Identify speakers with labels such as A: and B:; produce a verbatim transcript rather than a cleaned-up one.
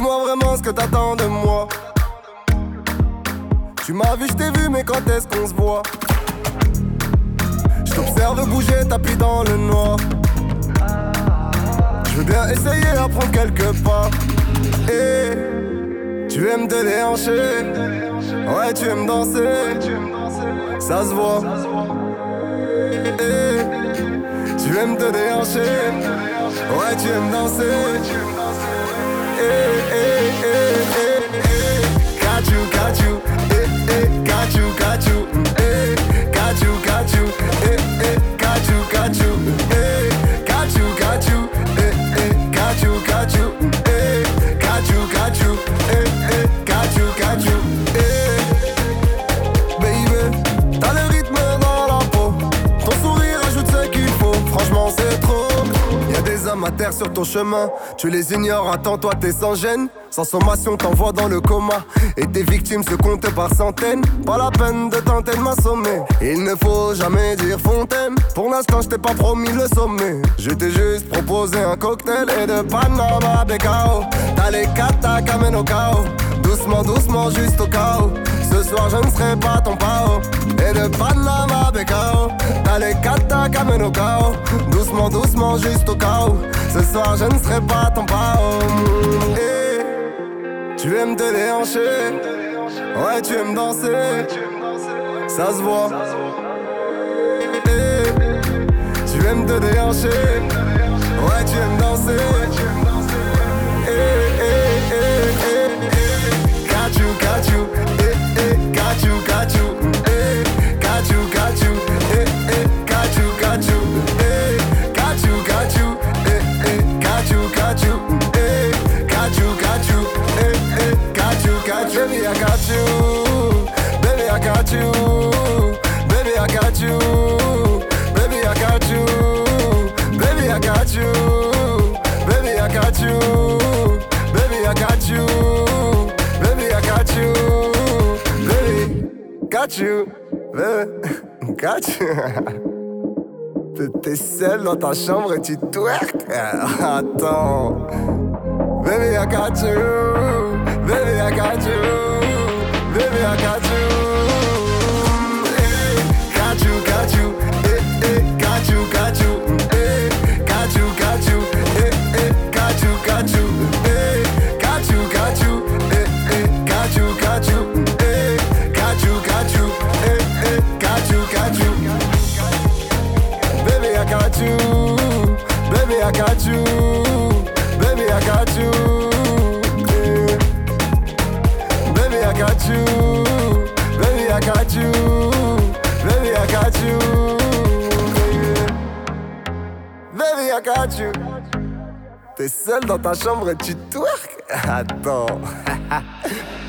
A: Dis-moi vraiment ce que t'attends de moi. Tu m'as vu, je t'ai vu, mais quand est-ce qu'on se voit? Je t'observe bouger, tapis dans le noir. Je veux bien essayer à prendre quelques pas. Et tu aimes te déhancher. Ouais, tu aimes danser. Ça se voit. Et tu aimes te déhancher. Ouais, tu aimes danser. Eh, eh, eh, eh, eh. Got you, got you. Eh, eh, got you, got you. Eh, got you, got you. Eh, eh, got you, got you. Eh, got you, got you. Eh, eh, got you, got you. Eh, got you, got you. Eh, eh, got you, got you. Eh, baby, t'as le rythme dans la peau. Ton sourire ajoute ce qu'il faut. Franchement, c'est trop. Y'a des hommes à terre sur ton chemin. Tu les ignores, attends-toi, t'es sans gêne. Sans sommation, t'envoies dans le coma. Et tes victimes se comptent par centaines. Pas la peine de tenter de m'assommer. Il ne faut jamais dire fontaine. Pour l'instant, je t'ai pas promis le sommet. Je t'ai juste proposé un cocktail et de Panama Becao. T'as les katas qu'amènent au chaos. Doucement, doucement, juste au chaos. Ce soir, je ne serai pas ton pao. Et de Panama Becao. T'as les katas qu'amènent au chaos. Doucement, doucement, juste au chaos. Ce soir, je ne serai pas ton pao. Et tu aimes te déhancher, ouais tu aimes danser, ça se voit. Et tu aimes te déhancher, ouais tu aimes danser. Eh, eh, eh, eh, eh. Got you, got you, eh, eh, got you, got you, eh, got you, got you, eh, eh, got you, got you, eh, got you, got you, eh, eh, got you, got you, eh, got you, got you. Baby, I got you. Baby, I got you. Baby, I got you. Baby, I got you. Baby, I got you. Baby, I got you. Baby, I got you. Baby, I got you. Baby, got you. Baby, got you. T'es seul dans ta chambre et tu twerk. Attends. Baby, I got you. Baby, I got you. Baby, I got you. Eh, got you, got you. Eh, eh, got you, got you. Eh, got you, got you. Eh, eh, got you, got you. Eh, got you, got you. Eh, eh, got you, got you. Eh, got you, got you. Eh, eh, got you, got you. Baby, I got you. Baby, I got you. Baby, I got you. Baby, I got you. Baby, I got you. Baby, I got you. Baby, I got you. T'es seul dans ta chambre et tu twerk. Attends.